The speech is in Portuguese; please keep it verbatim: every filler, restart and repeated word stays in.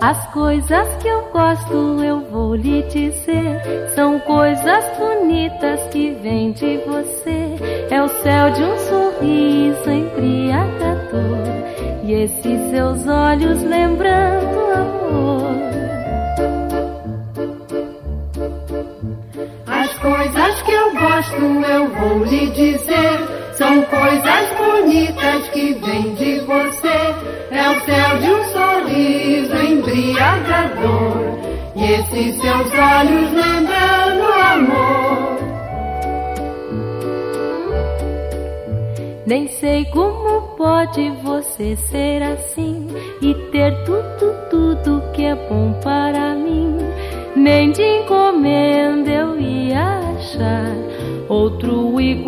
As coisas que eu gosto eu vou lhe dizer, são coisas bonitas que vêm de você. É o céu de um sorriso embriagador e esses seus olhos lembrando amor. As coisas que eu gosto eu vou lhe dizer, são coisas bonitas que vêm de você. É o céu de um sorriso embriagador e esses seus olhos lembrando amor. Nem sei como pode você ser assim e ter tudo, tudo que é bom para mim. Nem de encomenda eu ia achar outro igual.